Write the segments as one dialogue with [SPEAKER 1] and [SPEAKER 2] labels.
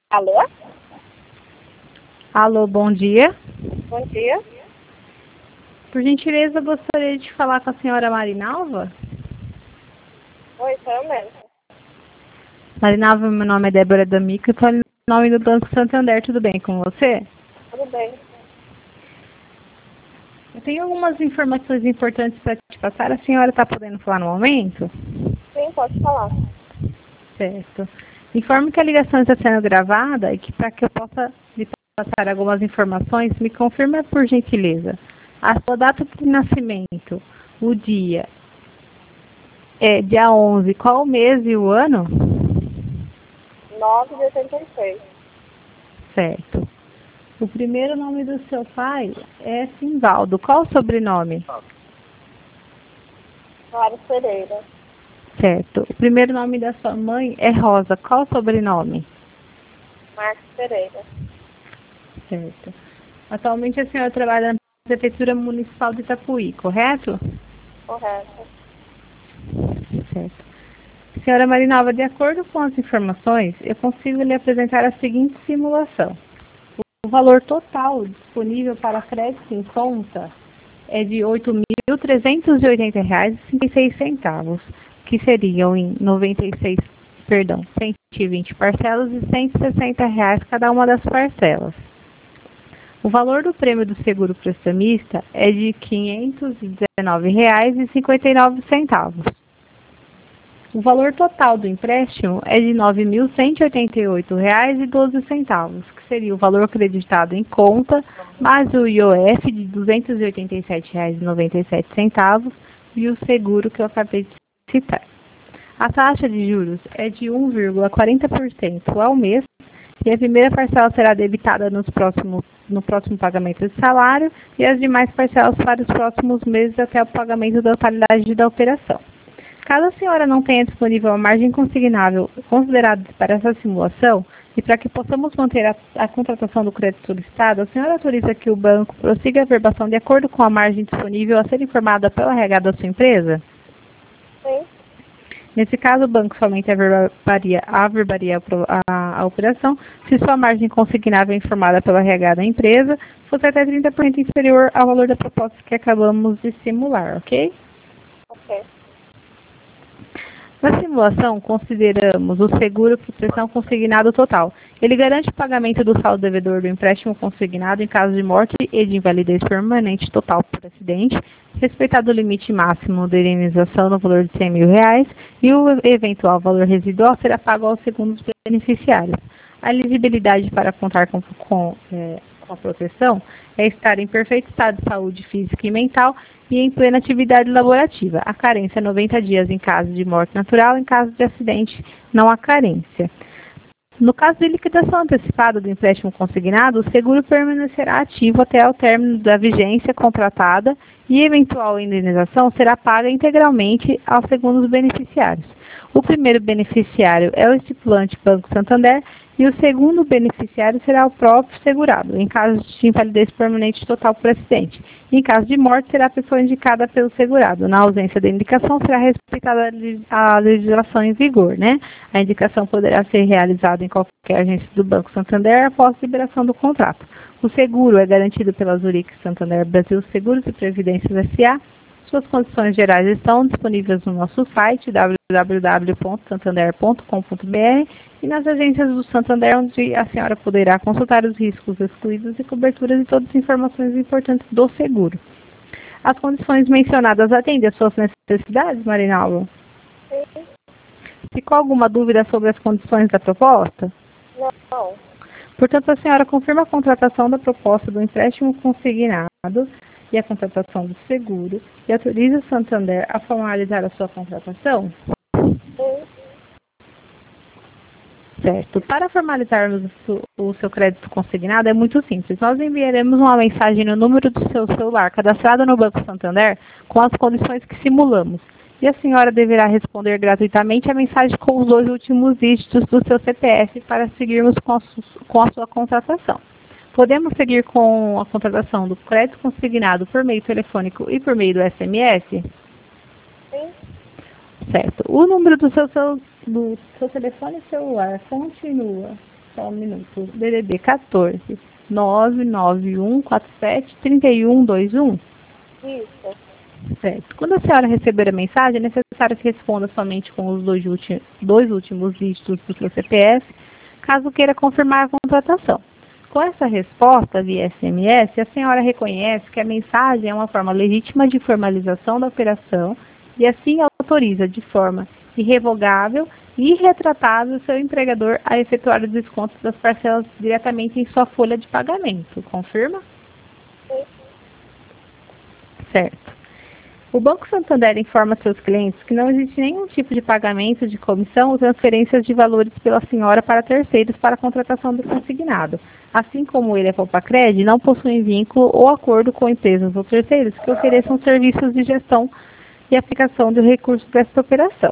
[SPEAKER 1] Alô?
[SPEAKER 2] Alô, bom dia.
[SPEAKER 1] Bom dia.
[SPEAKER 2] Por gentileza, gostaria de falar com a senhora Marinalva.
[SPEAKER 1] Oi, sou eu mesmo.
[SPEAKER 2] Marinalva, meu nome é Débora D'Amico, estou em nome do Banco Santander, tudo bem com você?
[SPEAKER 1] Tudo bem.
[SPEAKER 2] Eu tenho algumas informações importantes para te passar. A senhora está podendo falar no momento?
[SPEAKER 1] Sim, pode falar.
[SPEAKER 2] Certo. Informo que a ligação está sendo gravada e que para que eu possa lhe passar algumas informações, me confirma por gentileza. A sua data de nascimento, o dia, é dia 11, qual o mês e o ano?
[SPEAKER 1] 9 de 86.
[SPEAKER 2] Certo. O primeiro nome do seu pai é Simvaldo. Qual o sobrenome?
[SPEAKER 1] Soares Pereira.
[SPEAKER 2] Certo. O primeiro nome da sua mãe é Rosa. Qual o sobrenome?
[SPEAKER 1] Marcos Pereira.
[SPEAKER 2] Certo. Atualmente a senhora trabalha na Prefeitura Municipal de Itapuí, correto?
[SPEAKER 1] Correto.
[SPEAKER 2] Certo. Senhora Marinalva, de acordo com as informações, eu consigo lhe apresentar a seguinte simulação. O valor total disponível para crédito em conta é de R$ 8.380,56, que seriam em 120 parcelas de R$ 160 cada uma das parcelas. O valor do prêmio do seguro prestamista é de R$ 519,59. O valor total do empréstimo é de R$ 9.188,12, que seria o valor acreditado em conta, mais o IOF de R$ 287,97 e o seguro que eu acabei de citar. A taxa de juros é de 1,40% ao mês e a primeira parcela será debitada no próximo pagamento de salário e as demais parcelas para os próximos meses até o pagamento da totalidade da operação. Caso a senhora não tenha disponível a margem consignável considerada para essa simulação, e para que possamos manter a contratação do crédito solicitado, a senhora autoriza que o banco prossiga a verbação de acordo com a margem disponível a ser informada pela RH da sua empresa?
[SPEAKER 1] Sim.
[SPEAKER 2] Nesse caso, o banco somente averbaria a operação se sua margem consignável informada pela RH da empresa fosse até 30% inferior ao valor da proposta que acabamos de simular, ok?
[SPEAKER 1] Ok.
[SPEAKER 2] Na simulação, consideramos o seguro proteção consignado total. Ele garante o pagamento do saldo devedor do empréstimo consignado em caso de morte e de invalidez permanente total por acidente, respeitado o limite máximo de indenização no valor de R$ 100.000 e o eventual valor residual será pago aos segundos beneficiários. A elegibilidade para contar com a proteção é estar em perfeito estado de saúde física e mental e em plena atividade laborativa. A carência é 90 dias em caso de morte natural, em caso de acidente não há carência. No caso de liquidação antecipada do empréstimo consignado, o seguro permanecerá ativo até o término da vigência contratada e eventual indenização será paga integralmente aos segundos beneficiários. O primeiro beneficiário é o estipulante Banco Santander e o segundo beneficiário será o próprio segurado, em caso de invalidez permanente total por acidente. Em caso de morte, será a pessoa indicada pelo segurado. Na ausência da indicação, será respeitada a legislação em vigor, né? A indicação poderá ser realizada em qualquer agência do Banco Santander após a liberação do contrato. O seguro é garantido pela Zurich Santander Brasil Seguros e Previdências S.A. Suas condições gerais estão disponíveis no nosso site www.santander.com.br e nas agências do Santander, onde a senhora poderá consultar os riscos excluídos e coberturas e todas as informações importantes do seguro. As condições mencionadas atendem às suas necessidades, Marinalva?
[SPEAKER 1] Sim.
[SPEAKER 2] Ficou alguma dúvida sobre as condições da proposta?
[SPEAKER 1] Não.
[SPEAKER 2] Portanto, a senhora confirma a contratação da proposta do empréstimo consignado e a contratação do seguro e autoriza o Santander a formalizar a sua contratação?
[SPEAKER 1] Sim.
[SPEAKER 2] Certo. Para formalizarmos o seu crédito consignado é muito simples. Nós enviaremos uma mensagem no número do seu celular cadastrado no Banco Santander com as condições que simulamos. E a senhora deverá responder gratuitamente a mensagem com os 2 últimos dígitos do seu CPF para seguirmos com a sua contratação. Podemos seguir com a contratação do crédito consignado por meio telefônico e por meio do SMS?
[SPEAKER 1] Sim.
[SPEAKER 2] Certo. O número do seu telefone celular continua Só um minuto. DDD 14 99147 3121.
[SPEAKER 1] Isso.
[SPEAKER 2] Certo. Quando a senhora receber a mensagem, é necessário que responda somente com os dois últimos dígitos do seu CPF, caso queira confirmar a contratação. Com essa resposta via SMS, a senhora reconhece que a mensagem é uma forma legítima de formalização da operação e assim autoriza de forma irrevogável e irretratável o seu empregador a efetuar os descontos das parcelas diretamente em sua folha de pagamento. Confirma?
[SPEAKER 1] Sim.
[SPEAKER 2] Certo. O Banco Santander informa seus clientes que não existe nenhum tipo de pagamento de comissão ou transferências de valores pela senhora para terceiros para a contratação do consignado. Assim como ele é Poupa-Cred, não possuem vínculo ou acordo com empresas ou terceiros que ofereçam serviços de gestão e aplicação de recursos desta operação.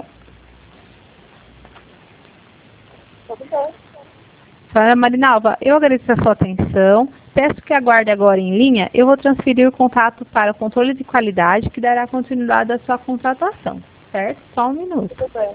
[SPEAKER 1] Tudo bem.
[SPEAKER 2] Senhora Marinalva, eu agradeço a sua atenção. Peço que aguarde agora em linha. Eu vou transferir o contato para o controle de qualidade, que dará continuidade à sua contratação. Certo? Só um minuto.
[SPEAKER 1] Tudo bem.